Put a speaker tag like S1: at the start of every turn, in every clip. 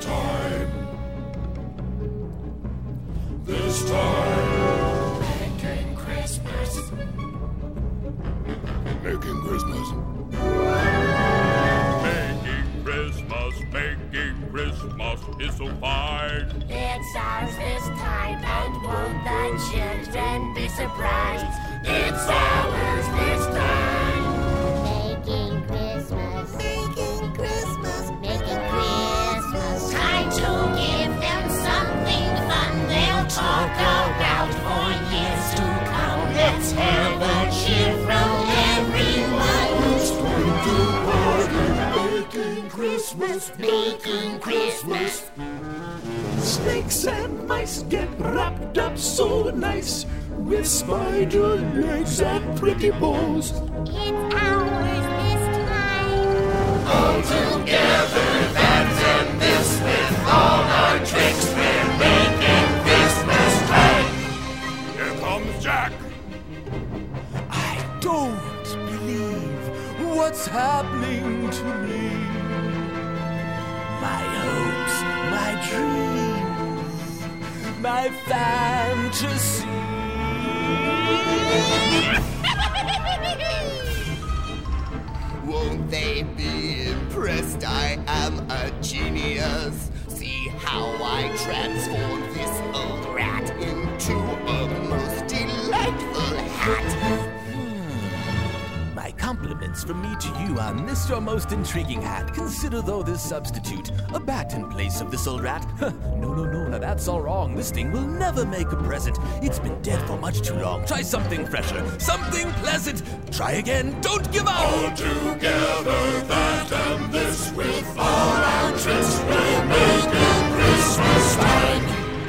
S1: This time.
S2: Making Christmas.
S1: Making Christmas.
S3: Making Christmas is so fine.
S2: It's ours this time, and won't the children be surprised? It's ours this time.
S4: Making Christmas.
S2: Making Christmas.
S4: Making Christmas.
S2: Time to give them something fun they'll talk about for years to come. Let's have a cheer from everyone who's going to party. Making Christmas. Making Christmas.
S5: Snakes and mice get wrapped up so nice with spider legs and pretty bows.
S4: It's ours this time.
S2: All together, that's and this with all our tricks. We're making Christmas time.
S3: Here comes Jack.
S5: I don't believe what's happening to me. My hopes, my dreams, my fantasy.
S6: Won't they be impressed? I am a genius. See how I transform this old rat into a most delightful hat.
S5: My compliments from me to you on this your most intriguing hat. Consider though this substitute, a bat in place of this old rat. No, now that's all wrong. This thing will never make a present. It's been dead for much too long. Try something fresher, something pleasant. Try again, don't give up.
S1: All together, that and this with all our tricks. We're making Christmas time.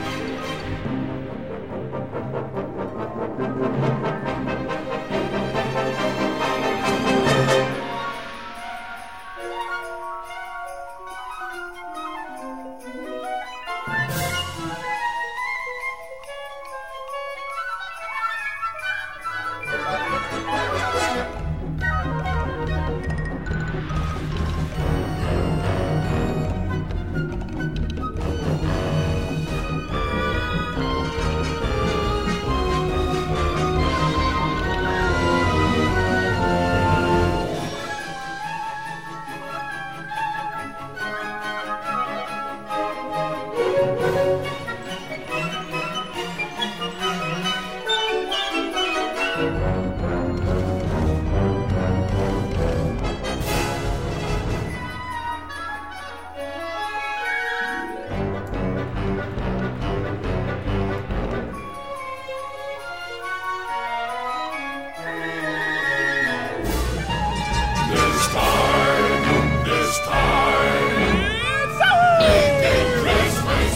S1: This time. Making Christmas,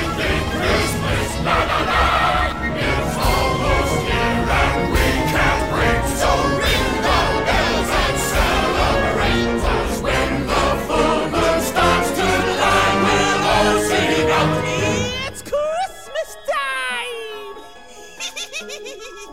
S1: la la la. It's almost here and we can't wait. So ring the bells and celebrate. 'Cause when the full moon starts to light, we'll all sing out.
S5: It's Christmas time!